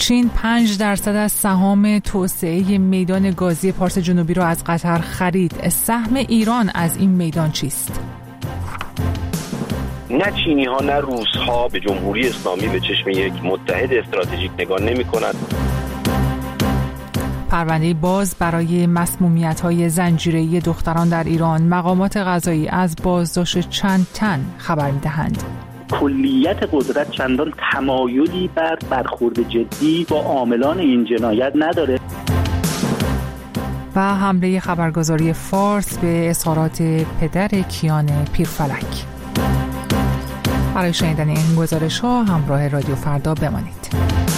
چین 5% از سهام توسعه میدان گازی پارس جنوبی را از قطر خرید. سهم ایران از این میدان چیست؟ نه چینی ها نه روس ها به جمهوری اسلامی به چشم یک متحد استراتژیک نگاه نمی کنند. پرونده باز برای مسمومیت‌های زنجیره‌ای دختران در ایران. مقامات قضایی از بازداشت چند تن خبر می‌دهند. کلیت قدرت چندان تمایلی بر برخورد جدی با عاملان این جنایت نداره. و حمله خبرگزاری فارس به اظهارات پدر کیان پیرفلک. برای شنیدن این گزارش‌ها همراه رادیو فردا بمانید.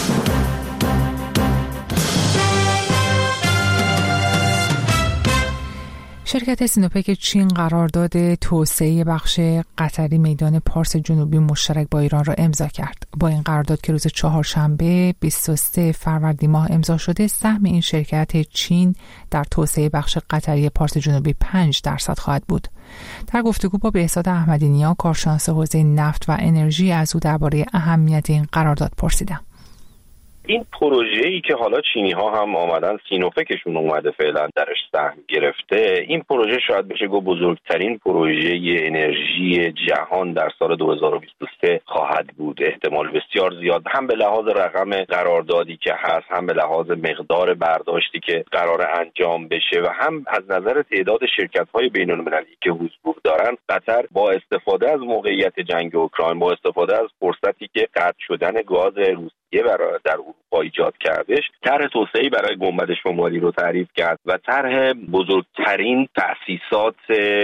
شرکت سینوپک چین قرارداد توسعه بخش قطری میدان پارس جنوبی مشترک با ایران را امضا کرد. با این قرارداد که روز چهارشنبه 23 فروردین ماه امضا شده، سهم این شرکت چین در توسعه بخش قطری پارس جنوبی 5% خواهد بود. در گفتگو با بهزاد احمدی‌نیا، کارشناس حوزه نفت و انرژی، از او درباره اهمیت این قرارداد پرسیدم. این پروژه‌ای که حالا چینی ها هم آمدن، سینوپکشون اومده فعلا درش سهم گرفته، این پروژه شاید بشه گفت بزرگترین پروژه انرژی جهان در سال 2023 خواهد بود. احتمال بسیار زیاد، هم به لحاظ رقم قراردادی که هست، هم به لحاظ مقدار برداشتی که قرار انجام بشه و هم از نظر تعداد شرکت‌های بین‌المللی که حضور دارن. قطر با استفاده از موقعیت جنگ اوکراین، با استفاده از فرصتی که قطع شدن گاز روسیه در اروپا ایجاد کردش، طرح توسعه‌ای برای گنبد شمالی رو تعریف کرد و طرح بزرگترین تأسیسات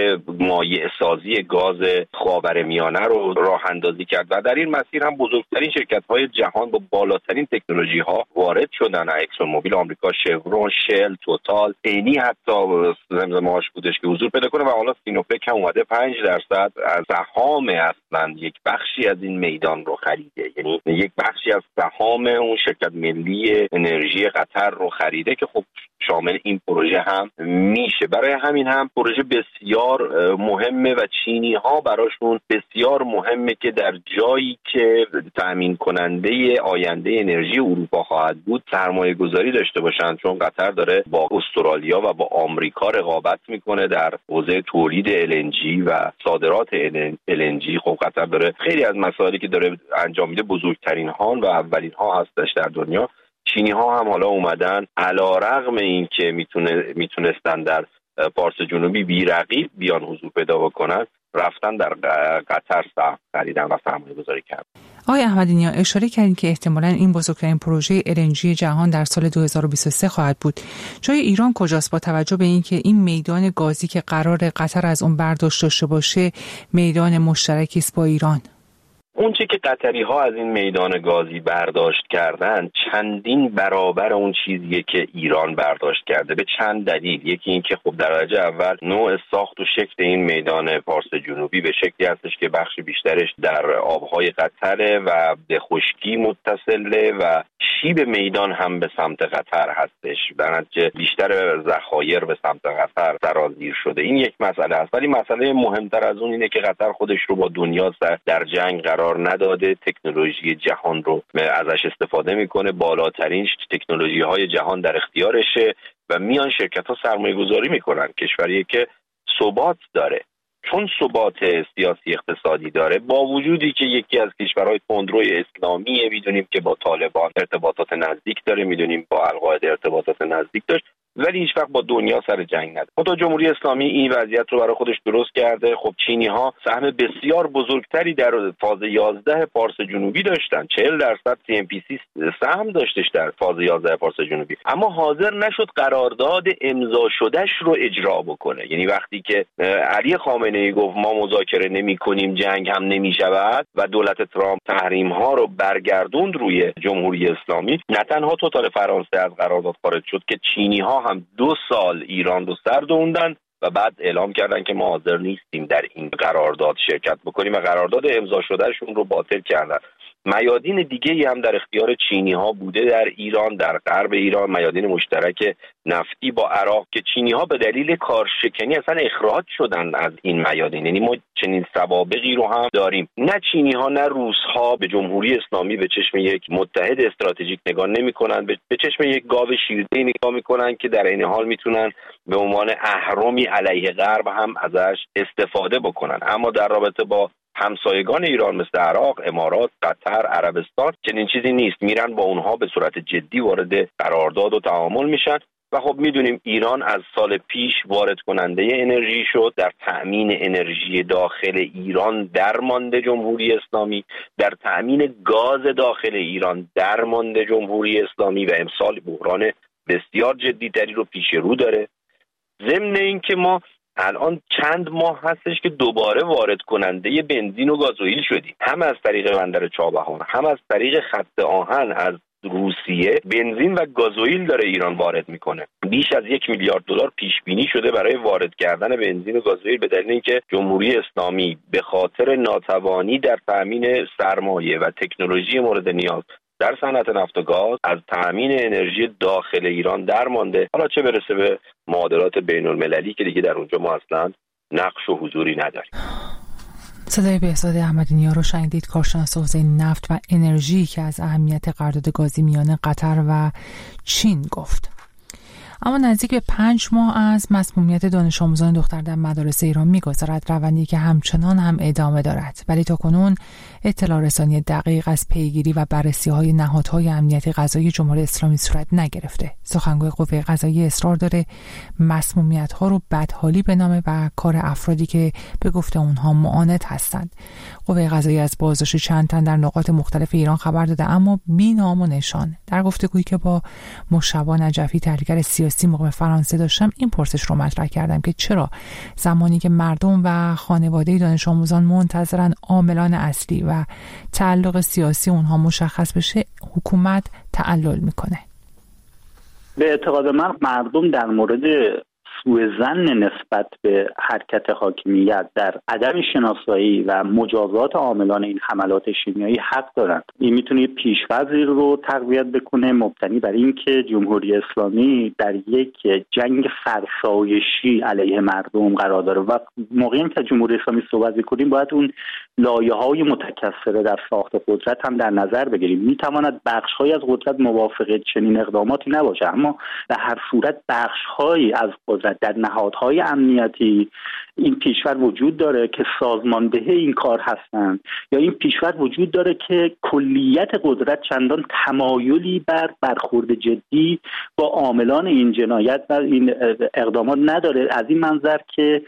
مایع سازی گاز خاورمیانه رو راه اندازی کرد و در این مسیر هم بزرگترین شرکت‌های جهان با بالاترین تکنولوژی‌ها وارد شدن. اکسون موبیل آمریکا، شورون، شل، توتال، اینی حتی زمزمه‌اش بودش که حضور پیدا کنه و حالا سینوپک هم اومده 5% از سهام اصلا یک بخشی از این میدان رو خریده، یعنی یک بخشی از سهام اون شرکت ملی انرژی قطر رو خریده که خب شامل این پروژه هم میشه. برای همین هم پروژه بسیار مهمه و چینی ها براشون بسیار مهمه که در جایی که تأمین کننده آینده انرژی اروپا خواهد بود سرمایه گذاری داشته باشن، چون قطر داره با استرالیا و با آمریکا رقابت میکنه در حوزه تولید LNG و صادرات LNG. خب قطر داره خیلی از مسائلی که داره انجام میده بزرگترین ها و اولین ها هستش در دنیا. چینی ها هم حالا اومدن علیرغم این که میتونستن در پارس جنوبی بی‌رقیب بیان حضور پیدا بکنن، رفتن در قطر سهم خریدن و سرمایه گذاری کردن. آقای احمدی‌نیا، اشاره کردین که احتمالاً این بزرگترین پروژه LNG جهان در سال 2023 خواهد بود. جای ایران کجاست با توجه به اینکه این میدان گازی که قرار قطر از اون برداشت داشته باشه میدان مشترکی است با ایران؟ اون چی که قطری ها از این میدان گازی برداشت کردن چندین برابر اون چیزیه که ایران برداشت کرده، به چند دلیل. یکی این که خب در درجه اول نوع ساخت و شکل این میدان پارس جنوبی به شکلی هستش که بخش بیشترش در آبهای قطره و به خشکی متصله و شیب میدان هم به سمت قطر هستش، در نتیجه بیشتر ذخایر به سمت قطر سرازیر شده. این یک مسئله است، ولی مسئله مهمتر از اون اینه که قطر خودش رو با دنیا در جنگ قرار نداده، تکنولوژی جهان رو ازش استفاده میکنه، بالاترین تکنولوژی های جهان در اختیارشه و میان شرکت ها سرمایه گذاری میکنن. کشوری که ثبات داره، چون ثبات سیاسی اقتصادی داره، با وجودی که یکی از کشورهای تندروی اسلامیه، میدونیم که با طالبان ارتباطات نزدیک داره، میدونیم با القاعده ارتباطات نزدیک داشت، ولی هیچ وقت با دنیا سر جنگ نداره. خود جمهوری اسلامی این وضعیت رو برای خودش درست کرده. خب چینی ها سهم بسیار بزرگتری در فاز 11 پارس جنوبی داشتن، 40% CNPC سهم داشتش در فاز 11 پارس جنوبی، اما حاضر نشد قرارداد امضا شدهش رو اجرا بکنه. یعنی وقتی که علی خامنه‌ای گفت ما مذاکره نمی‌کنیم، جنگ هم نمی‌شود و دولت ترامپ تحریم ها رو برگردوند روی جمهوری اسلامی، نه تنها توتال فرانسه از قرارداد خارج شد که چینی ها هم 2 سال ایران رو سر دووندن و بعد اعلام کردن که ما حاضر نیستیم در این قرارداد شرکت بکنیم و قرارداد امضا شدهشون رو باطل کردن. میادین دیگه‌ای هم در اختیار چینی‌ها بوده در ایران، در غرب ایران، میادین مشترک نفتی با عراق که چینی‌ها به دلیل کارشکنی اصلا اخراج شدن از این میادین. یعنی ما چنین سوابقی رو هم داریم. نه چینی‌ها نه روس‌ها به جمهوری اسلامی به چشم یک متحد استراتژیک نگاه نمی‌کنن، به چشم یک گاو شیرده‌ای نگاه می‌کنن که در این حال میتونن به عنوان اهرمی علیه غرب هم ازش استفاده بکنن. اما در رابطه با همسایگان ایران مثل عراق، امارات، قطر، عربستان چنین چیزی نیست. میرن با اونها به صورت جدی وارد قرارداد و تعامل میشن و خب میدونیم ایران از سال پیش وارد کننده انرژی شد. در تأمین انرژی داخل ایران درمانده جمهوری اسلامی، در تأمین گاز داخل ایران درمانده جمهوری اسلامی و امسال بحران بسیار جدی‌تری رو پیش رو داره. ضمن اینکه ما الان چند ماه هستش که دوباره وارد کننده بنزین و گازوئیل شدیم، هم از طریق بندر چابهار هم از طریق خط آهن از روسیه بنزین و گازوئیل داره ایران وارد میکنه. بیش از $1 میلیارد پیش بینی شده برای وارد کردن بنزین و گازوئیل به دلیل اینکه جمهوری اسلامی به خاطر ناتوانی در تامین سرمایه و تکنولوژی مورد نیاز در صنعت نفت و گاز از تامین انرژی داخل ایران درمانده. حالا چه برسه به معادلات بین المللی که دیگه در اونجا ما اصلا نقش و حضوری نداریم. صدای بهزاد احمدی‌نیا رو شنیدید، کارشناس حوزه نفت و انرژی که از اهمیت قرارداد گازی میان قطر و چین گفت. اما نزدیک به 5 ماه از مسمومیت دانش آموزان دختر در مدارس ایران می‌گذرد، روندی که همچنان هم ادامه دارد، ولی تاکنون اطلاع رسانی دقیق از پیگیری و بررسی‌های نهادهای امنیتی قضایی جمهوری اسلامی صورت نگرفته. سخنگوی قوه قضاییه اصرار داره مسمومیت‌ها رو بدحالی بنامه و کار افرادی که به گفته اونها معاند هستند. قوه قضاییه از بازداشت چند تن در نقاط مختلف ایران خبر داده، اما بی نام و نشان. در گفتگویی که با مشتبه نجفی تحلیلگر سیاسی مقیم فرانسه داشتم، این پرسش رو مطرح کردم که چرا زمانی که مردم و خانواده دانش آموزان منتظرن عاملان اصلی و تعلق سیاسی اونها مشخص بشه، حکومت تعلل میکنه. به اعتقاد من مردم در مورد سوء ظن نسبت به حرکت حاکمیت در عدم شناسایی و مجازات عاملان این حملات شیمیایی حق دارند. این میتونه پیش‌فرضی رو تقویت بکنه مبتنی بر اینکه جمهوری اسلامی در یک جنگ فرسایشی علیه مردم قرار داره و موقعی که جمهوری اسلامی صحبت می‌کنیم باید اون لایه‌های متکثره در ساخت قدرت هم در نظر بگیریم. میتواند بخش‌هایی از قدرت موافق چنین اقداماتی نباشه، اما به هر صورت بخش‌هایی از قدرت در نهادهای امنیتی این پیش‌فرض وجود داره که سازماندهی این کار هستند، یا این پیش‌فرض وجود داره که کلیت قدرت چندان تمایلی بر برخورد جدی با عاملان این جنایت و این اقدامات نداره، از این منظر که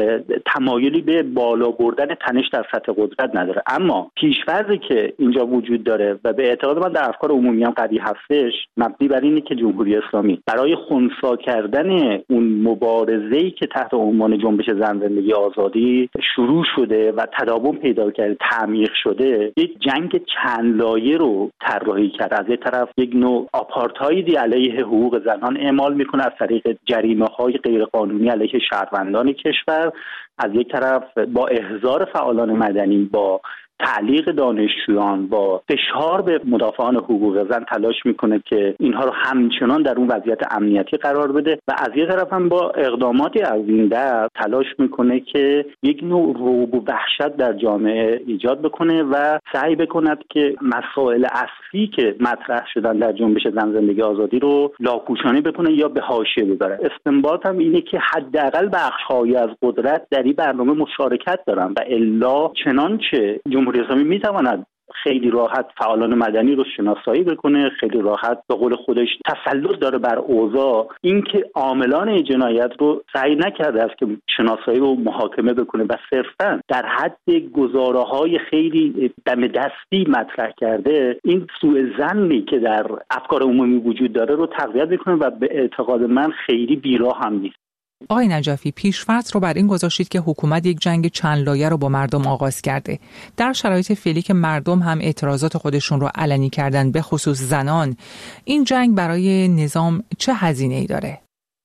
تمایلی به بالا بردن تنش در سطح قدرت نداره. اما پیش‌فرضی که اینجا وجود داره و به اعتقاد من در افکار عمومی هم قوی هستش، مبنی بر اینه که جمهوری اسلامی برای خنثی کردن اون مبارزه‌ای که تحت عنوان جنبش زن زندگی آزادی شروع شده و تداوم پیدا کرده، تعمیق شده، یک جنگ چند لایه رو طراحی کرد. از یک طرف یک نوع آپارتایدی علیه حقوق زنان اعمال میکنه از طریق جریمه‌های غیرقانونی علیه شهروندان کشور، از یک طرف با احضار فعالان مدنی، با تعلیق دانشجویان، با فشار به مدافعان حقوق زن تلاش میکنه که اینها رو همچنان در اون وضعیت امنیتی قرار بده و از یک طرف هم با اقداماتی از این دست تلاش میکنه که یک نوع رعب و وحشت در جامعه ایجاد بکنه و سعی بکند که مسائل اصلی که مطرح شدن در جنبش زن زندگی آزادی رو لاپوشانی بکنه یا به حاشیه بذاره. استنباط هم اینه که حداقل بخش‌هایی از قدرت در این برنامه مشارکت دارن و الا چنانچه جمهوری اسلامی میتواند خیلی راحت فعالان مدنی رو شناسایی بکنه، خیلی راحت به قول خودش تسلط داره بر اوضاع، اینکه عاملان جنایت رو سعی نکرده است که شناسایی و محاکمه بکنه و صرفاً در حد گزاره‌های خیلی دم دستی مطرح کرده، این سوء ظنی که در افکار عمومی وجود داره رو تقویت میکنه و به اعتقاد من خیلی بیراه هم نیست. آقای نجفی، پیش‌فرض رو بر این گذاشتید که حکومت یک جنگ چند لایه رو با مردم آغاز کرده. در شرایط فعلی که مردم هم اعتراضات خودشون رو علنی کردن، به خصوص زنان، این جنگ برای نظام چه هزینه‌ای داره؟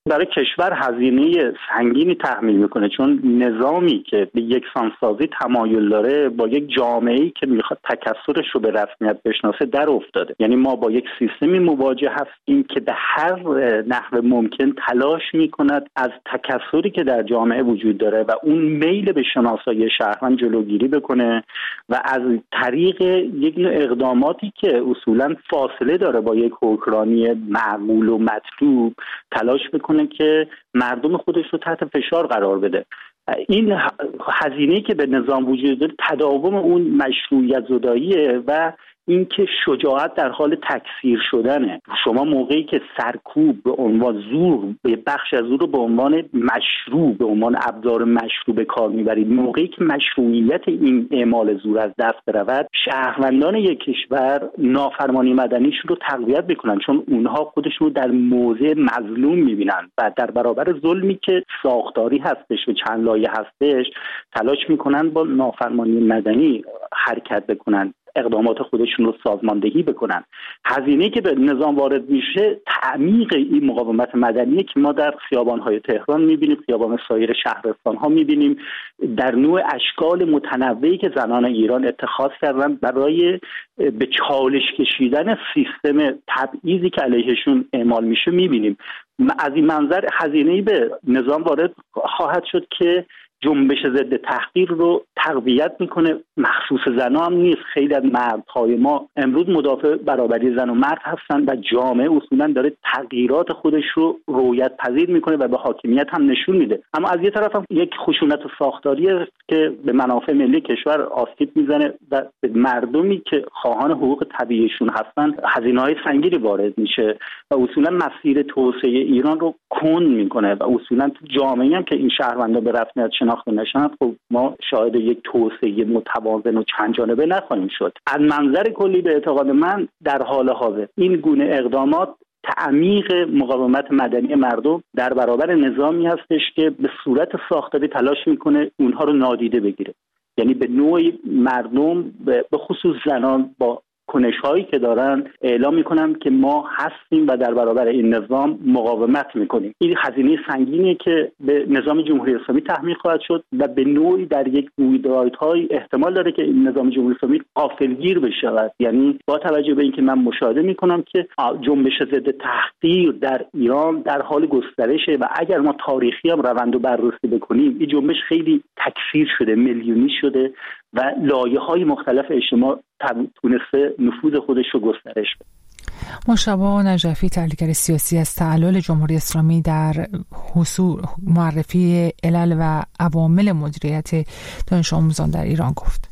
برای کشور هزینه سنگینی تحمیل میکنه، چون نظامی که به یکسانسازی تمایل داره با یک جامعه‌ای که میخواد تکثرش رو به رسمیت بشناسه در افتاده. یعنی ما با یک سیستمی مواجه هستیم که به هر نحو ممکن تلاش میکند از تکثری که در جامعه وجود داره و اون میل به شناسایی شهروند جلوگیری بکنه و از طریق یک نوع اقداماتی که اصولاً فاصله داره با یک حکمرانی معقول و مطلوب تلاش بکنه که مردم خودش رو تحت فشار قرار بده. این هزینه‌ای که به نظام وجود داره تداوم اون مشروعیت زداییه و اینکه شجاعت در حال تکثیر شدنه. شما موقعی که سرکوب به عنوان زور، به بخش از زور رو به عنوان مشروع، به عنوان ابزار مشروع به کار میبرید، موقعی که مشروعیت این اعمال زور از دست برود، شهروندان یک کشور نافرمانی مدنیشون رو تقویت میکنن، چون اونها خودشون رو در موضع مظلوم میبینن و در برابر ظلمی که ساختاری هستش و چند لایه هستش تلاش میکنن با نافرمانی مدنی حرکت بکنن، اقدامات خودشون رو سازماندهی بکنن. هزینه‌ای که به نظام وارد میشه تعمیق این مقاومت مدنیه که ما در خیابان‌های تهران می‌بینیم، خیابان سایر شهرستان‌ها می‌بینیم، در نوع اشکال متنوعی که زنان ایران اتخاذ کردن برای به چالش کشیدن سیستم تبعیضی که علیهشون اعمال میشه می‌بینیم. از این منظر هزینه‌ای به نظام وارد خواهد شد که جنبش ضد تحقیر رو تقویت میکنه. مخصوص زنان هم نیست، خیلی از مردهای ما امروز مدافع برابری زن و مرد هستن و جامعه اصولا داره تغییرات خودش رو رویت پذیر میکنه و به حاکمیت هم نشون میده. اما از یه طرف هم یک خشونت ساختاری است که به منافع ملی کشور آسیب میزنه و به مردمی که خواهان حقوق طبیعیشون هستن هزینه‌های سنگینی وارد میشه و اصولا مسیر توسعه ایران رو کند میکنه و اصولا تو جامعه هم که این شهروندا به رسمیت شناخته نشن، خب ما شاهد یک توسعه متوازن و چند جانبه نخواهیم شد. از منظر کلی به اعتقاد من در حال حاضر این گونه اقدامات تعمیق مقاومت مدنی مردم در برابر نظامی هستش که به صورت ساختاری تلاش میکنه اونها رو نادیده بگیره. یعنی به نوعی مردم به خصوص زنان با کنش‌هایی که دارن اعلام میکنن که ما هستیم و در برابر این نظام مقاومت میکنیم. این هزینه سنگینی که به نظام جمهوری اسلامی تحمیل خواهد شد و به نوعی در یک رویدادهای احتمال داره که این نظام جمهوری اسلامی غافلگیر بشه. یعنی با توجه به اینکه من مشاهده میکنم که جنبش ضد تحقیر در ایران در حال گسترشه و اگر ما تاریخی هم روندو بررسی بکنیم این جنبش خیلی تکثیر شده، میلیونی شده و لایه‌های مختلف اجتماع تونسته نفوذ خودش رو گسترش بده. مجتبی نجفی، تحلیلگر سیاسی از تعلل جمهوری اسلامی، در حصول معرفی علل و عوامل مدیریت دانش آموزان در ایران گفت.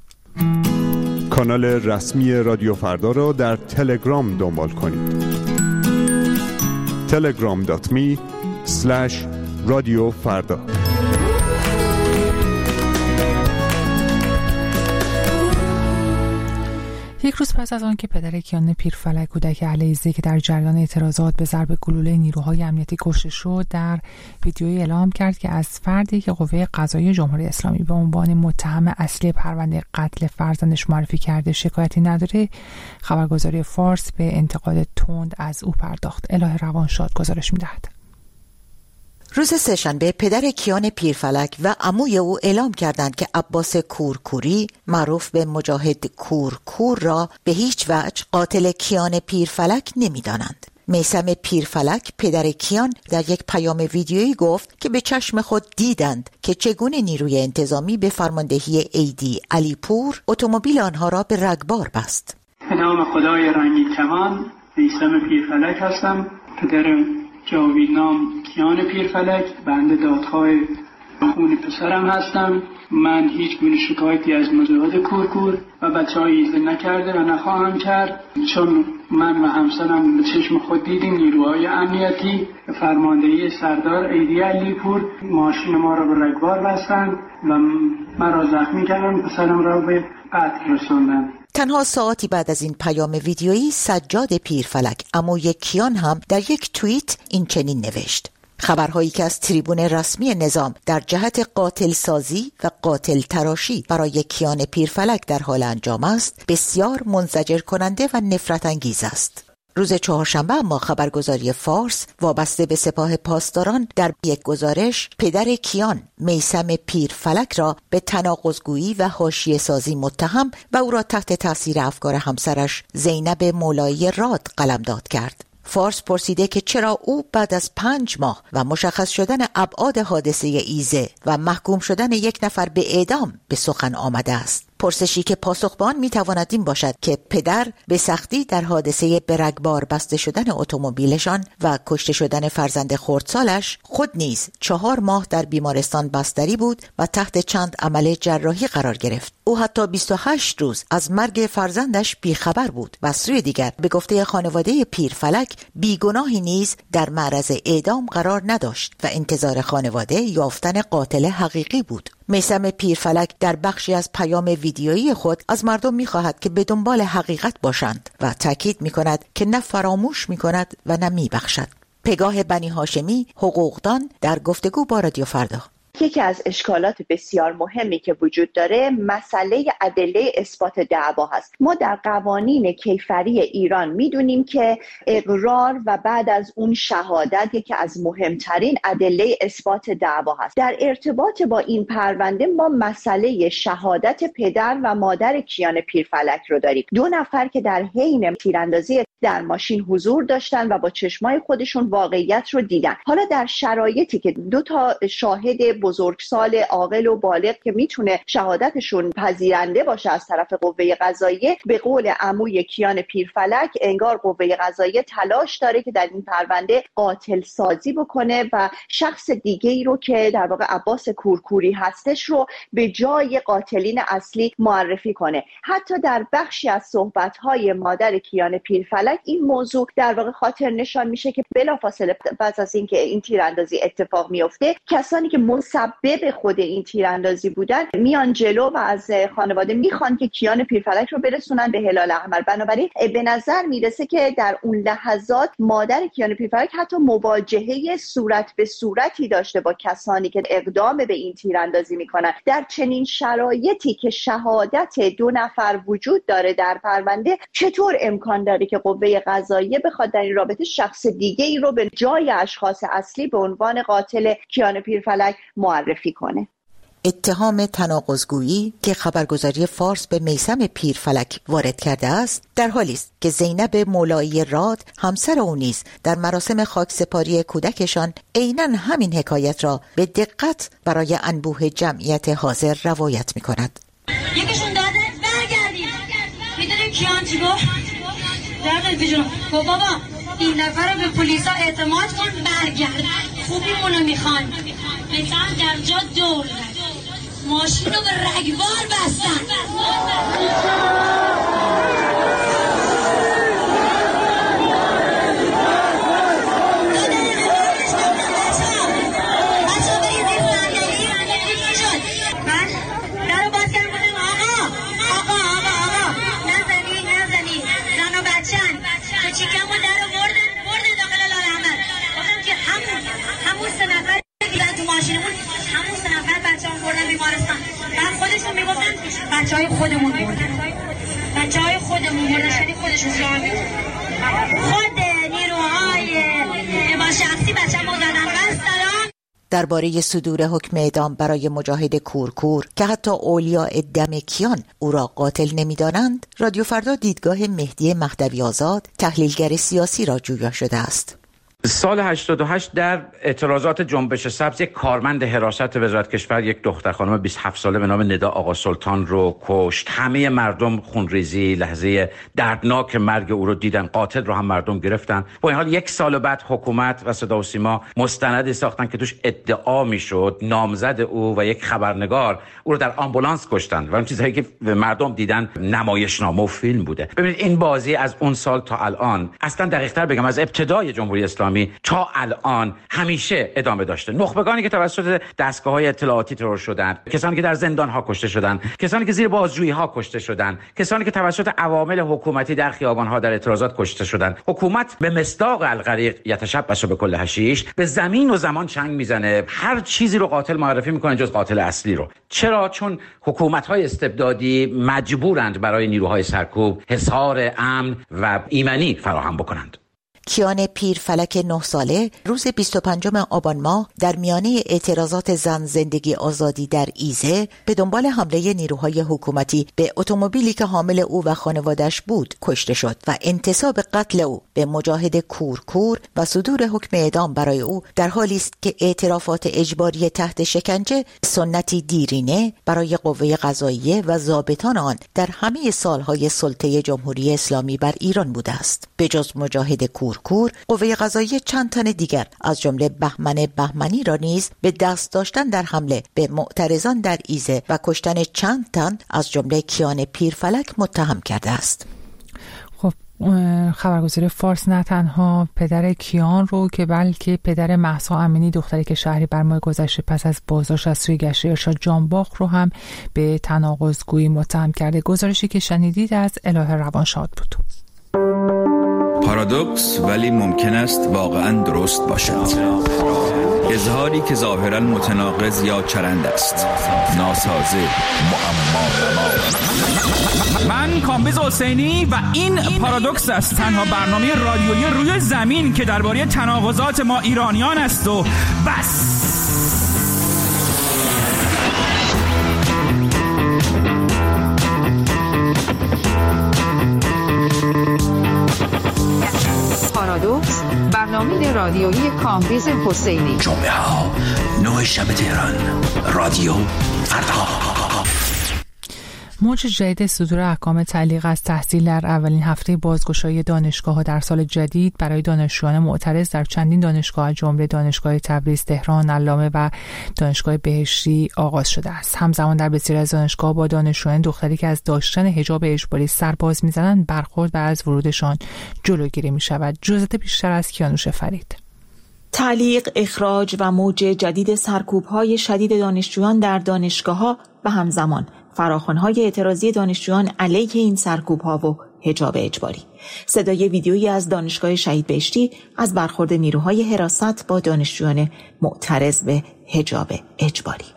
کانال رسمی رادیو فردا را در تلگرام دنبال کنید. telegram.me/رادیوفردا. یک روز پس از آن که پدر کیان پیرفلک، کودک علیزاده که در جریان اعتراضات به ضرب گلوله نیروهای امنیتی کشته شد، در ویدیویی اعلام کرد که از فردی که قوه قضاییه جمهوری اسلامی به عنوان متهم اصلی پرونده قتل فرزندش معرفی کرده شکایتی نداره. خبرگزاری فارس به انتقاد تند از او پرداخت. الهه روانشاد گزارش می‌دهد. روز سه‌شنبه پدر کیان پیرفلک و عموی او اعلام کردند که عباس کورکوری، معروف به مجاهد کورکور، را به هیچ وجه قاتل کیان پیرفلک نمی‌دانند. میثم پیرفلک، پدر کیان، در یک پیام ویدیویی گفت که به چشم خود دیدند که چگونه نیروی انتظامی به فرماندهی ایدی علیپور اتومبیل آنها را به رگبار بست. به نام خدای رنگین کمان، میثم پیرفلک هستم، پدر جاویدنام کیان پیرفلک، بنده دادخواه خون پسرم هستم. من هیچ گونه شکایتی از مجاهد کورکور و بچه‌های ایزه نکرده و نخواهم کرد، چون من و همسرم به چشم خود دیدیم نیروهای امنیتی به فرماندهی سردار ایدی علیپور ماشین ما را به رگبار بستند و مرا زخمی کردند، پسرم را به قتل رساندند. تنها ساعتی بعد از این پیام ویدیویی، سجاد پیرفلک، عموی کیان، هم در یک توییت این چنین نوشت: خبرهایی که از تریبون رسمی نظام در جهت قاتل سازی و قاتل تراشی برای کیان پیرفلک در حال انجام است، بسیار منزجر کننده و نفرت انگیز است. روز چهارشنبه اما خبرگزاری فارس وابسته به سپاه پاسداران در یک گزارش پدر کیان میثم پیرفلک را به تناقض‌گویی و حاشیه سازی متهم و او را تحت تاثیر افکار همسرش زینب مولایی راد قلمداد کرد. فارس پرسیده که چرا او بعد از 5 ماه و مشخص شدن ابعاد حادثه ایزه و محکوم شدن یک نفر به اعدام به سخن آمده است. پرسشی که پاسخ به آن میتواند این باشد که پدر به سختی در حادثه به رگبار بسته شدن اتومبیلشان و کشته شدن فرزند خردسالش خود نیز 4 ماه در بیمارستان بستری بود و تحت چند عمل جراحی قرار گرفت. او حتی 28 روز از مرگ فرزندش بیخبر بود و از سوی دیگر به گفته خانواده پیرفلک بیگناهی نیز در معرض اعدام قرار نداشت و انتظار خانواده یافتن قاتل حقیقی بود. میثم پیرفلک در بخشی از پیام ویدیویی خود از مردم می‌خواهد که به دنبال حقیقت باشند و تاکید می‌کند که نه فراموش می‌کند و نه می‌بخشد. پگاه بنی هاشمی، حقوقدان، در گفتگو با رادیو فردا: یکی از اشکالات بسیار مهمی که وجود داره مسئله ادله اثبات دعوا هست. ما در قوانین کیفری ایران میدونیم که اقرار و بعد از اون شهادت یکی از مهمترین ادله اثبات دعوا هست. در ارتباط با این پرونده ما مسئله شهادت پدر و مادر کیان پیرفلک رو داریم. 2 نفر که در حین تیراندازی در ماشین حضور داشتن و با چشمای خودشون واقعیت رو دیدن. حالا در شرایطی که 2 تا شاهد بزرگسال عاقل و بالغ که میتونه شهادتشون پذیرنده باشه از طرف قوه قضاییه، به قول عموی کیان پیرفلک انگار قوه قضاییه تلاش داره که در این پرونده قاتل سازی بکنه و شخص دیگه ای رو که در واقع عباس کورکوری هستش رو به جای قاتلین اصلی معرفی کنه. حتی در بخشی از صحبت‌های مادر کیان پیرفلک این موضوع در واقع خاطر نشان میشه که بلافاصله پس از اینکه این تیراندازی اتفاق میفته، کسانی که مسبب خود این تیراندازی بودن میان جلو و از خانواده میخوان که کیان پیرفلک رو برسونن به هلال احمر. بنابراین به نظر میرسه که در اون لحظات مادر کیان پیرفلک حتی مواجهه صورت به صورتی داشته با کسانی که اقدام به این تیراندازی میکنن. در چنین شرایطی که شهادت 2 نفر وجود داره در پرونده، چطور امکان داره که قوه قضاییه بخواد در این رابطه شخص دیگه ای رو به جای اشخاص اصلی به عنوان قاتل کیان پیرفلک معرفی کنه؟ اتهام تناقض‌گویی که خبرگزاری فارس به میثم پیرفلک وارد کرده است در حالی است که زینب مولایی راد همسر او نیز در مراسم خاکسپاری کودکشان عیناً همین حکایت را به دقت برای انبوه جمعیت حاضر روایت می‌کند. یکیشون داده برگردید. می‌دونید کیان چی گفت؟ داده بیجون بابا این نفر رو به پلیسا اعتماد کن، برگرد، خوبیمونو میخوان. میتن در جا دور ماشین رو به رگبار بستن. بچه‌های خودمون بردن شدی خودشون خود نیروهای با شخصی بچه‌مو زدن. بستران درباره صدور حکم اعدام برای مجاهد کورکور که حتی اولیاء دم کیان او را قاتل نمی‌دانند، رادیو فردا دیدگاه مهدی مهدوی آزاد، تحلیلگر سیاسی را جویا شده است. سال 88 در اعتراضات جنبش سبز یک کارمند حراست وزارت کشور یک دختر خانم 27 ساله به نام ندا آقا سلطان رو کشت. همه مردم خونریزی، لحظه دردناک مرگ او رو دیدن. قاتل رو هم مردم گرفتن. با این حال 1 سال بعد حکومت و صدا و سیما مستندی ساختن که توش ادعا میشد نامزد او و یک خبرنگار او رو در آمبولانس کشتن و اون چیزایی که مردم دیدن نمایشنامه و فیلم بوده. ببینید این بازی از اون سال تا الان، اصلا دقیق‌تر بگم از ابتدای جمهوری اسلامی اسلامی تا الان همیشه ادامه داشته. نخبگانی که توسط دستگاه‌های اطلاعاتی ترور شدند، کسانی که در زندان‌ها کشته شدند، کسانی که زیر بازجویی‌ها کشته شدند، کسانی که توسط عوامل حکومتی در خیابان‌ها در اعتراضات کشته شدند. حکومت به مصداق الغریق یتشبث بکل حشیش به زمین و زمان چنگ میزنه، هر چیزی رو قاتل معرفی میکنه جز قاتل اصلی رو. چرا؟ چون حکومت‌های استبدادی مجبورند برای نیروهای سرکوب حصار امن و ایمنی فراهم بکنند. کیان پیرفلک 9 ساله روز 25 آبان ماه در میانه اعتراضات زن زندگی آزادی در ایزه به دنبال حمله نیروهای حکومتی به اتومبیلی که حامل او و خانوادش بود کشته شد و انتساب قتل او به مجاهد کورکور و صدور حکم اعدام برای او در حالی است که اعترافات اجباری تحت شکنجه سنتی دیرینه برای قوه قضاییه و ضابطان آن در همه سالهای سلطه جمهوری اسلامی بر ایران بوده است. به جز مجاهد کورکور، قوه قضاییه چند تن دیگر از جمله بهمن بهمنی را نیز به دست داشتن در حمله به معترضان در ایزه و کشتن چند تن از جمله کیان پیرفلک متهم کرده است. خب خبرگزاری فارس نه تنها پدر کیان رو که بلکه پدر مهسا امینی دختری که شهری بر ماه گذشته پس از بازداشت از سوی گشت ارشاد جانباخ رو هم به تناقض‌گویی متهم کرده. گزارشی که شنیدید از الهه روانشاد بود. پارادوکس ولی ممکن است واقعاً درست باشد. اظهاری که ظاهراً متناقض یا چرند است. ناسازه، معما. من کامبیز حسینی و این پارادوکس است، تنها برنامه رادیویی روی زمین که درباره تناقضات ما ایرانیان است و بس. پارادوکس، برنامه رادیویی کامبیز حسینی. جمعه ها 9 شب تهران، رادیو فردا. موج جدید صدور احکام تعلیق از تحصیل در اولین هفته بازگشایی دانشگاه‌ها در سال جدید برای دانشجویان معترض در چندین دانشگاه از جمله دانشگاه تبریز، تهران، علامه و دانشگاه بهشتی آغاز شده است. همزمان در بسیاری از دانشگاه با دانشجویان دختری که از داشتن حجاب اجباری سر باز می‌زنند برخورد و از ورودشان جلوگیری می‌شود. جزئیات بیشتر از کیانوش فرید. تعلیق، اخراج و موج جدید سرکوب‌های شدید دانشجویان در دانشگاه‌ها و همزمان فراخوان‌های اعتراضی دانشجویان علیه این سرکوب‌ها و حجاب اجباری. صدای ویدیویی از دانشگاه شهید بهشتی از برخورد نیروهای حراست با دانشجویان معترض به حجاب اجباری.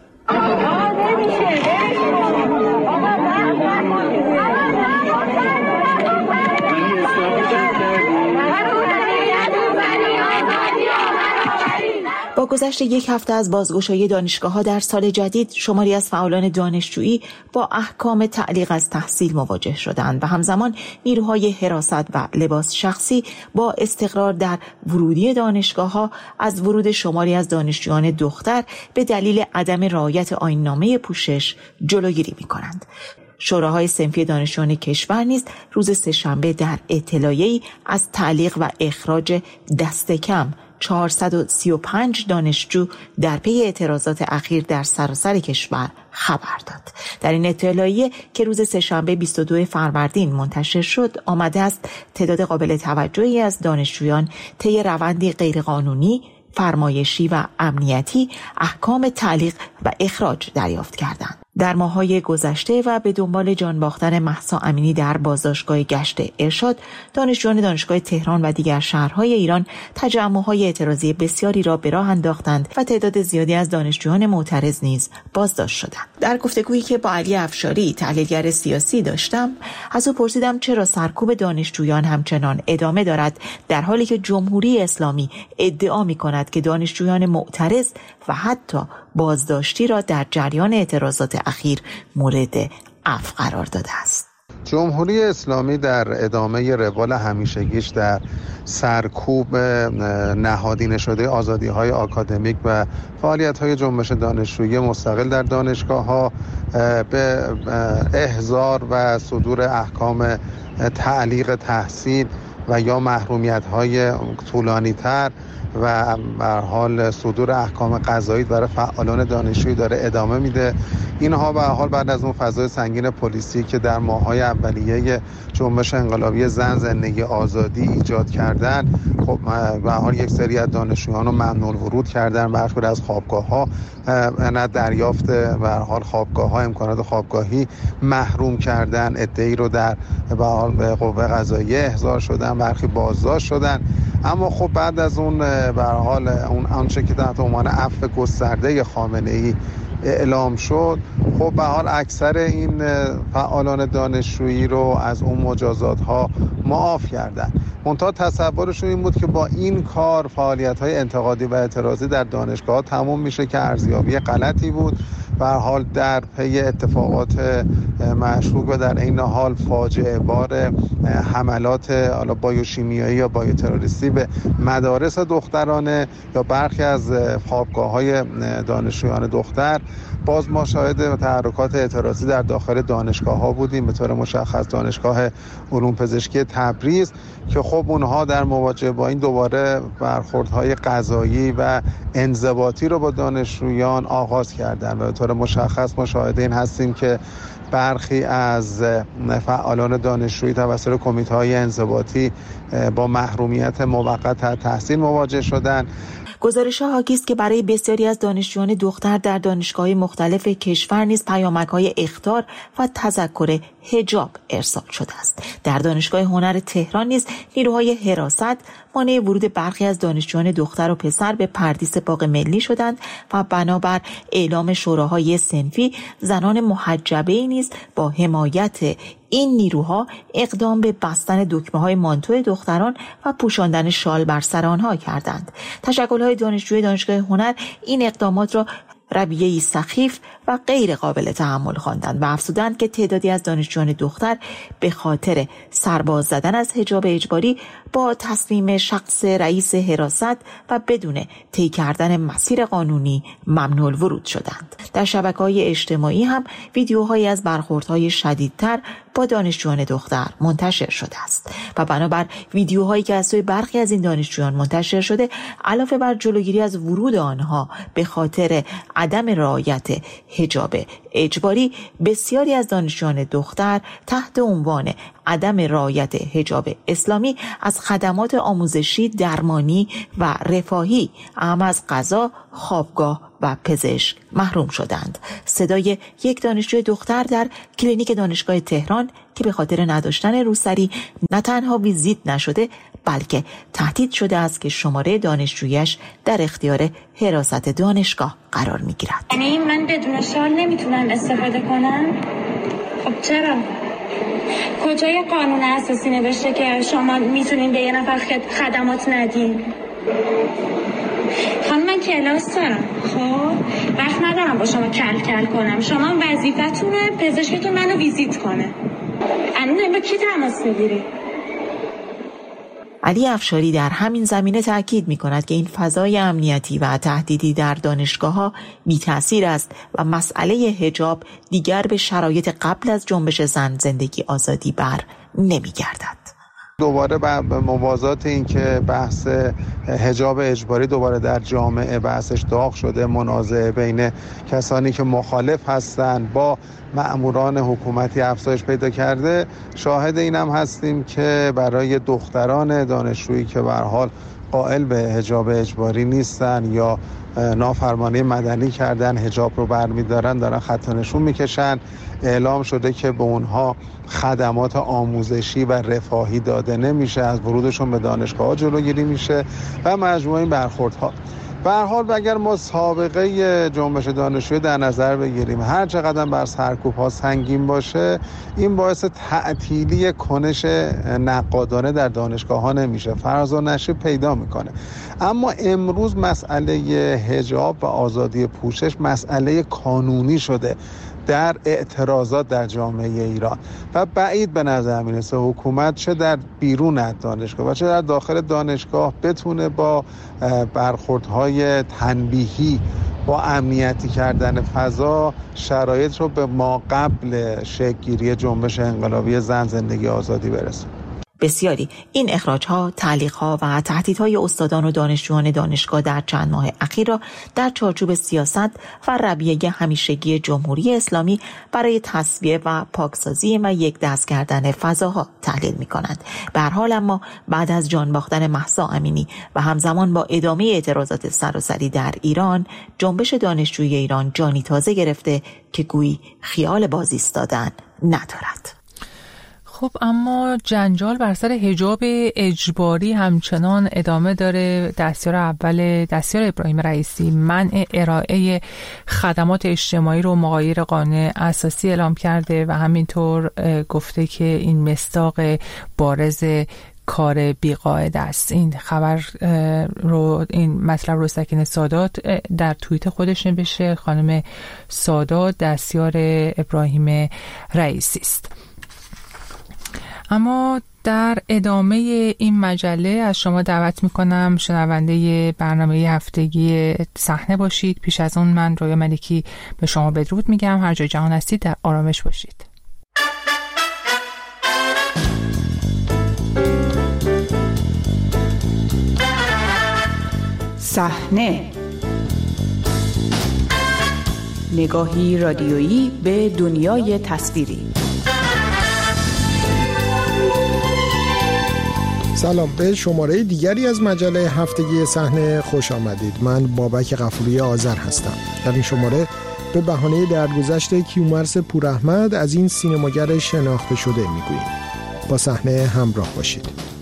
با گذشت یک هفته از بازگشایی دانشگاه‌ها در سال جدید، شماری از فعالان دانشجویی با احکام تعلیق از تحصیل مواجه شدند و همزمان نیروهای حراست و لباس شخصی با استقرار در ورودی دانشگاه‌ها از ورود شماری از دانشجویان دختر به دلیل عدم رعایت آیین‌نامه پوشش جلوگیری می‌کنند. شوراهای صنفی دانشجویان کشور نیز روز سه‌شنبه در اطلاعیه‌ای از تعلیق و اخراج دست کم 435 دانشجو در پی اعتراضات اخیر در سراسر کشور خبر داد. در این اطلاعیه که روز سه‌شنبه 22 فروردین منتشر شد، آمده است تعداد قابل توجهی از دانشجویان طی روندی غیرقانونی، فرمایشی و امنیتی احکام تعلیق و اخراج دریافت کردند. در ماه‌های گذشته و به دنبال جان باختن مهسا امینی در بازداشتگاه گشت ارشاد، دانشجویان دانشگاه تهران و دیگر شهرهای ایران تجمع‌های اعتراضی بسیاری را به راه انداختند و تعداد زیادی از دانشجویان معترض نیز بازداشت شدند. در گفتگویی که با علی افشاری، تحلیلگر سیاسی داشتم، از او پرسیدم چرا سرکوب دانشجویان همچنان ادامه دارد در حالی که جمهوری اسلامی ادعا می‌کند که دانشجویان معترض و حتی بازداشتی را در جریان اعتراضات اخیر مورد عفو قرار داده است. جمهوری اسلامی در ادامه روال همیشگیش در سرکوب نهادینه شده آزادی‌های آکادمیک و فعالیت‌های جنبش دانشجویی مستقل در دانشگاه‌ها به احضار و صدور احکام تعلیق تحصیل و یا محرومیت‌های طولانی‌تر و به هر حال صدور احکام قضایی برای فعالان دانشجویی داره ادامه میده. اینها به هر حال بعد از اون فضای سنگین پلیسی که در ماه‌های اولیه جنبش انقلابی زن زندگی آزادی ایجاد کردن، خب به هر حال یک سری از دانشجویان رو ممنوع ورود کردن، برخی از خوابگاه‌ها نه دریافت به هر حال خوابگاه‌ها امکانات خوابگاهی محروم کردن، عده‌ای رو در به هر حال به قوه قضاییه احضار شدن، برخی بازداشت شدن. اما خب بعد از اون به هر حال اون آنچه که تحت عنوان عفو گسترده خامنه‌ای اعلام شد، خب به حال اکثر این فعالان دانشجویی رو از اون مجازات ها معاف کردن. منتها تصورشون این بود که با این کار فعالیت‌های انتقادی و اعتراضی در دانشگاه تموم میشه که ارزیابی غلطی بود. به هر حال در پی اتفاقات مشکوک و در این حال فاجعه بار حملات حالا بایوشیمیایی یا بایوتروریستی به مدارس دخترانه یا برخی از خوابگاه‌های دانشجویان دختر، باز ما شاهد تحرکات اعتراضی در داخل دانشگاه‌ها بودیم، به طور مشخص دانشگاه علوم پزشکی تبریز که خب اونها در مواجهه با این دوباره برخوردهای قضایی و انضباطی رو با دانشجویان آغاز کردن و به طور مشخص ما شاهد این هستیم که برخی از فعالان دانشجویی توسط کمیته‌های انضباطی با محرومیت موقت از تحصیل مواجه شدند. گزارش‌ها حاکی است که برای بسیاری از دانشجویان دختر در دانشگاه‌های مختلف کشور نیز پیامک‌های اخطار و تذکر حجاب ارسال شده است. در دانشگاه هنر تهران نیز نیروهای حراست مانع ورود برخی از دانشجویان دختر و پسر به پردیس باغ ملی شدند و بنابر اعلام شوراهای صنفی زنان محجبه‌ای نیز با حمایت این نیروها اقدام به بستن دکمه‌های مانتو دختران و پوشاندن شال بر سر آنها کردند. تشکل‌های دانشجوی دانشگاه هنر این اقدامات را رویه‌ای سخیف و غیر قابل تحمل خواندند و افزودند که تعدادی از دانشجویان دختر به خاطر سرباز زدن از حجاب اجباری با تصمیم شخص رئیس حراست و بدون طی کردن مسیر قانونی ممنوع ورود شدند. در شبکه‌های اجتماعی هم ویدیوهایی از برخوردهای شدیدتر با دانشجویان دختر منتشر شده است و بنابر ویدیوهایی که از سوی برخی از این دانشجویان منتشر شده، علاوه بر جلوگیری از ورود آنها به خاطر عدم رعایت حجاب اجباری، بسیاری از دانشجویان دختر تحت عنوان عدم رعایت حجاب اسلامی از خدمات آموزشی، درمانی و رفاهی اهم از غذا، خوابگاه و پزشک محروم شدند. صدای یک دانشجوی دختر در کلینیک دانشگاه تهران که به خاطر نداشتن روسری نه تنها ویزیت نشده بلکه تهدید شده است که شماره دانشجویش در اختیار حراست دانشگاه قرار می‌گیرد. یعنی من بدون شال نمیتونم استفاده کنم؟ خب چرا؟ کجای قانون اساسی نوشته که شما میتونین به یه نفر خدمات ندین؟ خانم من کلاس دارم، خب وقت ندارم با شما کل کنم. شما وظیفتونه پزشکتون منو ویزیت کنه. الان با کی تماس میگیری؟ علی افشاری در همین زمینه تاکید می‌کند که این فضای امنیتی و تهدیدی در دانشگاه‌ها بی‌تأثیر است و مسئله حجاب دیگر به شرایط قبل از جنبش زن زندگی آزادی بر نمی‌گردد. دوباره به موازات این که بحث حجاب اجباری دوباره در جامعه بحثش داغ شده، منازعه بین کسانی که مخالف هستند با مأموران حکومتی افزایش پیدا کرده، شاهد این هم هستیم که برای دختران دانشجویی که به هر حال قائل به حجاب اجباری نیستن یا نافرمانی مدنی کردن، حجاب رو برمی‌دارن، دارن خط نشون میکشن، اعلام شده که به اونها خدمات آموزشی و رفاهی داده نمیشه، از ورودشون به دانشگاه‌ها جلوگیری میشه و مجموعه این برخوردها. به هر حال اگر ما سابقه جنبش دانشجویی در نظر بگیریم، هر چقدر بر سرکوب‌ها سنگین باشه، این باعث تعطیلی کنش نقادانه در دانشگاه‌ها نمیشه، فراز و نشیب پیدا میکنه. اما امروز مسئله حجاب و آزادی پوشش مسئله قانونی شده در اعتراضات در جامعه ایران و بعید به نظر میرسه حکومت چه در بیرون از دانشگاه و چه در داخل دانشگاه بتونه با برخوردهای تنبیهی با امنیتی کردن فضا شرایط رو به ما قبل شکل‌گیری جنبش انقلابی زن زندگی آزادی برسونه. بسیاری این اخراج‌ها، تعلیق‌ها و تهدیدهای استادان و دانشجویان دانشگاه در چند ماه اخیر را در چارچوب سیاست و رویه همیشگی جمهوری اسلامی برای تسویه و پاکسازی و یک دست کردن فضاها تحلیل می‌کنند. به هر حال اما بعد از جان باختن مهسا امینی و همزمان با ادامه اعتراضات سراسری در ایران، جنبش دانشجویی ایران جانی تازه گرفته که گویی خیال باز ایستادن ندارد. خب اما جنجال بر سر حجاب اجباری همچنان ادامه داره. دستیار اول ابراهیم رئیسی منع ارائه خدمات اجتماعی رو مغایر قانون اساسی اعلام کرده و همینطور گفته که این مصداق بارز کار بیقاعده است. این خبر رو، این مطلب رو سکینه سادات در توییت خودش نوشته. خانم سادات دستیار ابراهیم رئیسی است. اما در ادامه این مجله از شما دعوت میکنم شنونده برنامه هفتگی صحنه باشید. پیش از اون من رویا ملکی به شما بدرود میگم. هر جای جهان هستید در آرامش باشید. صحنه، نگاهی رادیویی به دنیای تصویری. سلام، به شماره دیگری از مجله هفتگی صحنه خوش آمدید. من بابک غفوری آذر هستم. در این شماره به بهانه درگذشت کیومرث پوراحمد از این سینماگر شناخته شده میگوییم. با صحنه همراه باشید.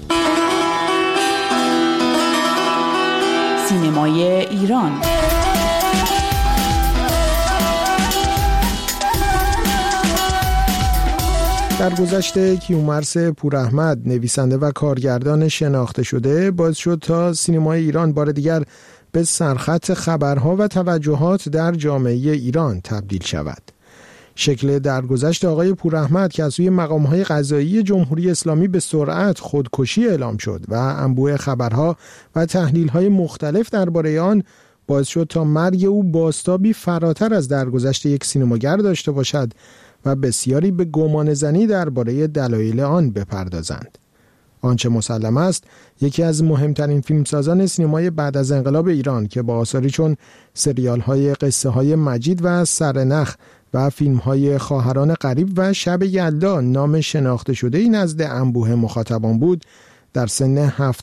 سینمای ایران. درگذشت کیومرث پوراحمد، نویسنده و کارگردان شناخته شده، باعث شد تا سینمای ایران بار دیگر به سرخط خبرها و توجهات در جامعه ایران تبدیل شود. شکل درگذشت آقای پوراحمد که از سوی مقام‌های قضایی جمهوری اسلامی به سرعت خودکشی اعلام شد و انبوه خبرها و تحلیل‌های مختلف درباره آن باعث شد تا مرگ او بازتابی فراتر از درگذشت یک سینماگر داشته باشد و بسیاری به گمانه‌زنی درباره دلایل آن بپردازند. آنچه مسلم است، یکی از مهمترین فیلمسازان سینمای بعد از انقلاب ایران که با آثاری چون سریال‌های قصه‌های مجید و سرنخ و فیلم‌های خواهران غریب و شب یلدا نام شناخته شده‌ای نزد انبوه مخاطبان بود، در سن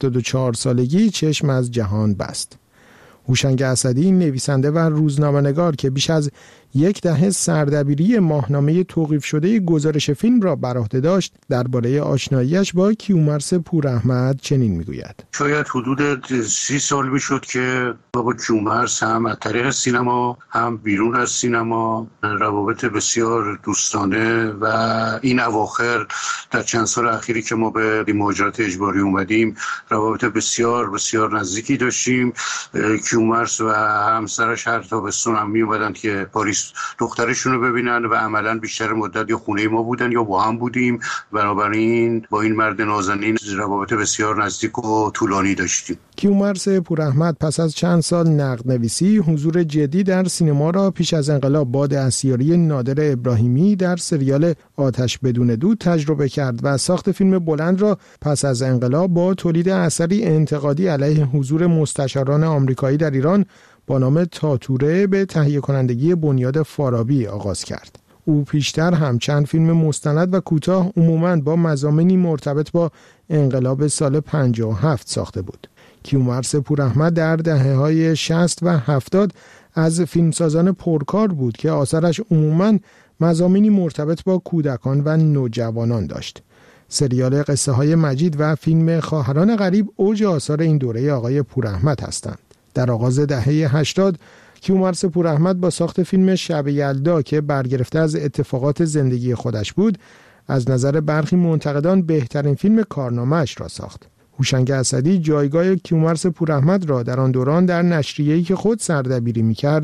74 سالگی چشم از جهان بست. هوشنگ اسدی، نویسنده و روزنامه‌نگار که بیش از یک دهه سردبیری ماهنامه توقیف شده گزارش فیلم را بر عهده داشت، درباره آشناییش با کیومرث پوراحمد چنین میگوید: شاید حدود 30 سال میشد که با کیومرث هم از طریق سینما هم بیرون از سینما روابط بسیار دوستانه و این اواخر در چند سال اخیری که ما به مهاجرت اجباری اومدیم روابط بسیار بسیار نزدیکی داشتیم. کیومرث و همسرش هر تابستون هم میومدن که پاریس دخترشون رو ببینن و عملاً بیشتر مدت یا خونه ما بودن یا با هم بودیم. بنابراین با این مرد نازنین روابط بسیار نزدیک و طولانی داشتیم. کیومرث پوراحمد پس از چند سال نقد نویسی، حضور جدی در سینما را پیش از انقلاب با دستیاری نادر ابراهیمی در سریال آتش بدون دود تجربه کرد و ساخت فیلم بلند را پس از انقلاب با تولید اثری انتقادی علیه حضور مستشاران آمریکایی در ایران با نام تاتوره به تهیه کنندگی بنیاد فارابی آغاز کرد. او پیشتر هم چند فیلم مستند و کوتاه عموماً با مضامینی مرتبط با انقلاب سال 57 ساخته بود. کیومرث پوراحمد در دهه‌های 60 و 70 از فیلمسازان پرکار بود که آثارش عموماً مضامینی مرتبط با کودکان و نوجوانان داشت. سریال قصه های مجید و فیلم خواهران غریب اوج آثار این دوره آقای پوراحمد هستند. در آغاز دهه 80 کیومرث پوراحمد با ساخت فیلم شب یلدا که برگرفته از اتفاقات زندگی خودش بود، از نظر برخی منتقدان بهترین فیلم کارنامه‌اش را ساخت. هوشنگ اسدی جایگاه کیومرث پوراحمد را در آن دوران در نشریه‌ای که خود سردبیری می‌کرد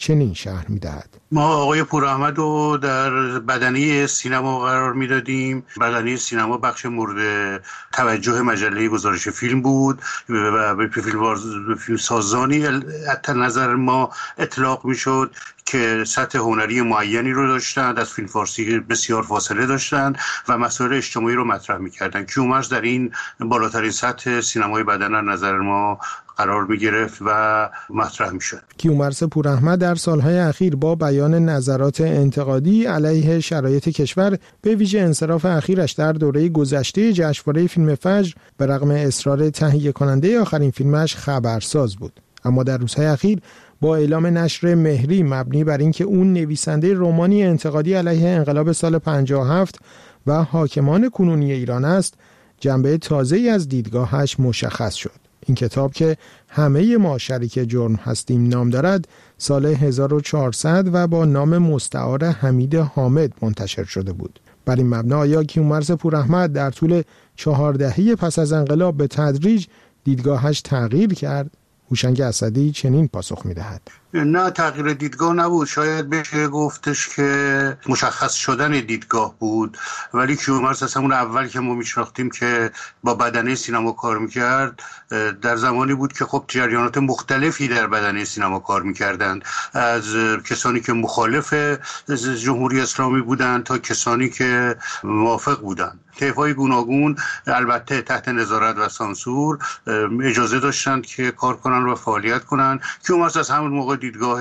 چنین شرح می‌دهد. ما آقای پوراحمد رو در بدنه سینما قرار میدادیم. بدنه سینما بخش مورد توجه مجله گزارش فیلم بود و به فیلم سازانی از نظر ما اطلاق میشد که سطح هنری معینی رو داشتند، از فیلم فارسی بسیار فاصله داشتند و مسائل اجتماعی رو مطرح میکردند. کیومرث در این بالاترین سطح سینمای بدن از نظر ما قرار می‌گرفت و مطرح می‌شد. کیومرث پوراحمد در سالهای اخیر با بیان نظرات انتقادی علیه شرایط کشور، به ویژه انصراف اخیرش در دوره گذشته جشنواره فیلم فجر، به رغم اصرار تهیه کننده آخرین فیلمش خبرساز بود. اما در روزهای اخیر با اعلام نشر مهری مبنی بر اینکه اون نویسنده رمانی انتقادی علیه انقلاب سال 57 و حاکمان کنونی ایران است، جنبه تازه‌ای از دیدگاهش مشخص شد. این کتاب که همه ما شریک جرم هستیم نام دارد، سال 1400 و با نام مستعار حمید حامد منتشر شده بود. بر این مبنا آیا کیومرث پوراحمد در طول 4 دهه پس از انقلاب به تدریج دیدگاهش تغییر کرد؟ هوشنگ اسدی چنین پاسخ می‌دهد. نه، تغییر دیدگاه نبود. شاید بشه گفتش که مشخص شدن دیدگاه بود، ولی کیومرث از همون اول که ما میشناختیم که با بدنه سینما کار میکرد، در زمانی بود که خب جریانات مختلفی در بدنه سینما کار میکردند، از کسانی که مخالف جمهوری اسلامی بودند تا کسانی که موافق بودند. طیف‌های گوناگون البته تحت نظارت و سانسور اجازه داشتند که کار کنن و فعالیت کنن. کیومرث از همون موقع دیدگاه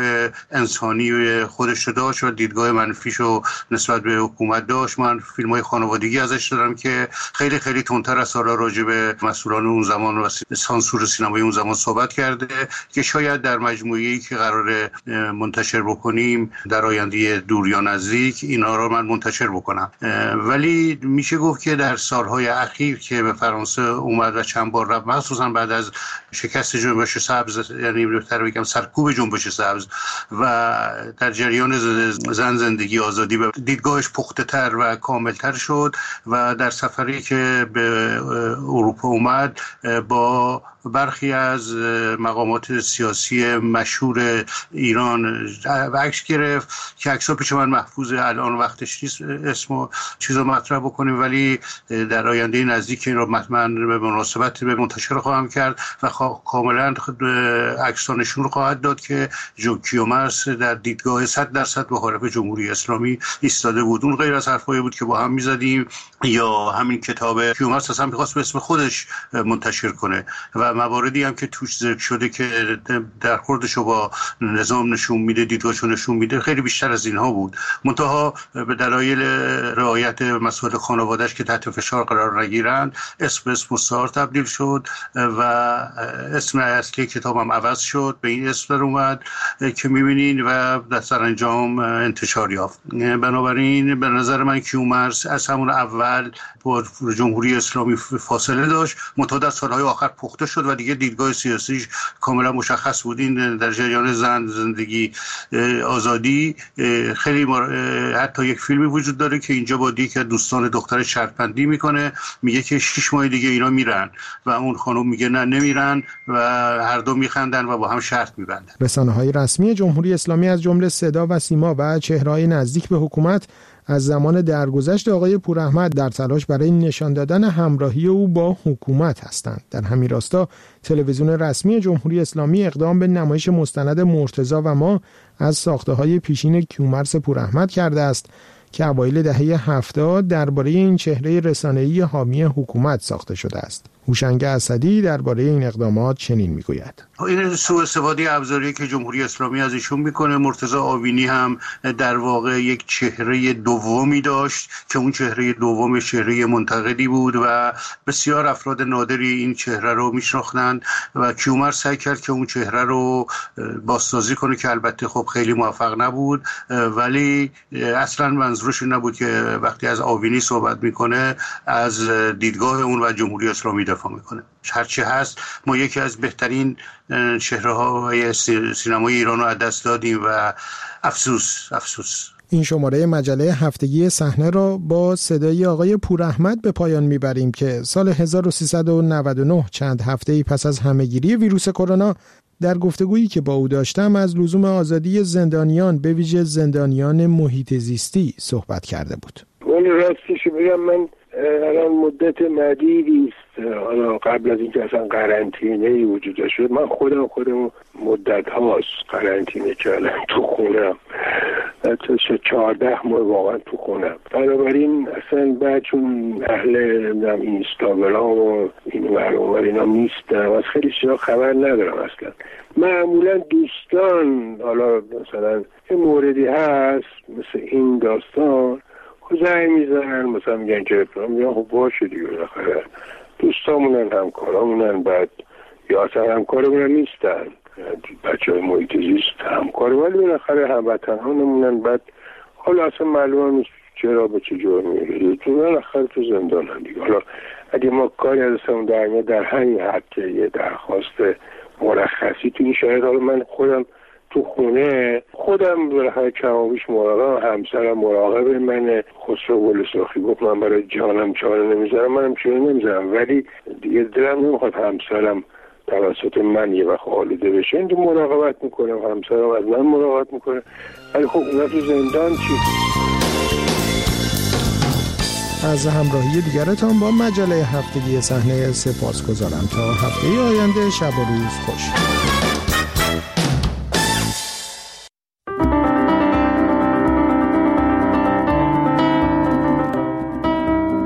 انسانی خودش داشت و دیدگاه منفیشو نسبت به حکومت داشت. من فیلم‌های خانوادگی ازش دارم که خیلی خیلی تندتر از سالا راجع به مسئولان اون زمان و سانسور سینمای اون زمان صحبت کرده که شاید در مجموعه‌ای که قرار منتشر بکنیم در آینده دور یا نزدیک اینا رو من منتشر بکنم. ولی میشه گفت که در سالهای اخیر که به فرانسه اومد و چند بار رفت، مخصوصا بعد از شکست جنبش سبز، یعنی بهتر بگم سرکوب جنبش سبز، و در جریان زن زندگی آزادی، به دیدگاهش پخته تر و کامل تر شد و در سفری که به اروپا اومد با برخی از مقامات سیاسی مشهور ایران عکس گرفت که عکس‌ها پیش من محفوظه. الان وقتش نیست اسم و چیزا مطرح بکنیم، ولی در آینده نزدیک این رو من به مناسبت به منتشر خواهم کرد و کاملا عکس‌ها نشون خواهد داد که کیومرث در دیدگاه 100% مخالف جمهوری اسلامی ایستاده بود. اون غیر از حرفایی بود که با هم می‌زدیم، یا همین کتاب کیومرث اصلا می‌خواست به اسم خودش منتشر کنه و مواردی هم که توش ذکر شده که در خوردشو با نظام نشون میده، دیدگاهشو نشون میده، خیلی بیشتر از اینها بود. منتها به دلایل رعایت مسائل خانواده‌اش که تحت فشار قرار نگیرند، اسم مستعار تبدیل شد و اسم اصلی کتابم عوض شد، به این اسم در اومد که میبینین و در سرانجام انتشار یافت. بنابراین به نظر من کیومرث از همون اول با جمهوری اسلامی فاصله داشت، منتها در سالهای آخر پخته شد و دیگه دیدگاه سیاسیش کاملا مشخص بود. این در جریان زن زندگی آزادی خیلی حتی یک فیلمی وجود داره که اینجا با یکی از دوستان دختر شرطبندی میکنه، میگه که 6 ماه دیگه اینا میرن و اون خانم میگه نه نمیرن و هر دو میخندن و با هم شرط میبندن. رسانه‌های رسمی جمهوری اسلامی از جمله صدا و سیما و چهره‌های نزدیک به حکومت از زمان درگذشت آقای پوراحمد در تلاش برای نشان دادن همراهی او با حکومت هستند. در همین راستا تلویزیون رسمی جمهوری اسلامی اقدام به نمایش مستند مرتضی و ما از ساخته‌های پیشین کیومرث پوراحمد کرده است که اوایل دهه 70 درباره این چهره رسانه‌ای حامی حکومت ساخته شده است. هوشنگ اسدی درباره این اقدامات چنین میگوید: این سوء استفاده ابزاری که جمهوری اسلامی از ایشون میکنه. مرتضی آوینی هم در واقع یک چهره دومی داشت که اون چهره دوم چهره منتقدی بود و بسیار افراد نادری این چهره رو میشناختند و کیومرث سعی کرد که اون چهره رو بازسازی کنه که البته خب خیلی موفق نبود، ولی اصلا منظورش نبود که وقتی از آوینی صحبت میکنه از دیدگاه اون و جمهوری اسلامی دفاع میکنه. هرچی هست ما یکی از بهترین چهره‌های سینمای ایران رو از دست دادیم و افسوس. این شماره مجله هفتگی صحنه را با صدای آقای پوراحمد به پایان میبریم که سال 1399 چند هفته‌ای پس از همهگیری ویروس کرونا در گفتگویی که با او داشتم از لزوم آزادی زندانیان به ویژه زندانیان محیط زیستی صحبت کرده بود. ولی راستش بگم من الان مدت مدیدی است، حالا قبل از اینکه اصلا قرنطینه‌ای وجود داشت، من خودم مدت هاست قرنطینه کردم تو خونم، حتی 14 ماه واقعا تو خونم. بنابراین اصلا بعد چون اهل اینستاگرام و این ور اینا نیستم، از خیلی چیزا خبر ندارم اصلا. معمولا دوستان حالا مثلا یه موردی هست مثل این داستان زنگ میزنن، مثلا میگن که خب باشه دیگه، بالاخره دوستامونن، همکارامونن، بعد یا اصلا همکارمونن نیستن، بچه های محیط زیست همکار، ولی بالاخره هموطنانمونن، بعد حالا اصلا معلوم نیست چرا به چه جرمی میگیره تو، بالاخره تو زندانن دیگه. حالا اگه ما کاری از اصلا در همین حد که یه درخواست مرخصی تو این شاید، حالا من تو خودم بالاخره کمابیش مراقبم، همسرم مراقب منه. خسرو گل سرخی گفت من برای جانم چاره نمیذارم، منم چاره نمیذارم، ولی دیگه دلم نمیخواد همسرم توسط من یه وقت آلوده بشه. این تو مراقبت میکنم، همسرم از من مراقبت میکنه، ولی خب اونا تو زندان چی؟ از همراهی دیگرتان با مجله هفتگی صحنه سپاسگزارم. تا هفته آینده شب و روز خوش.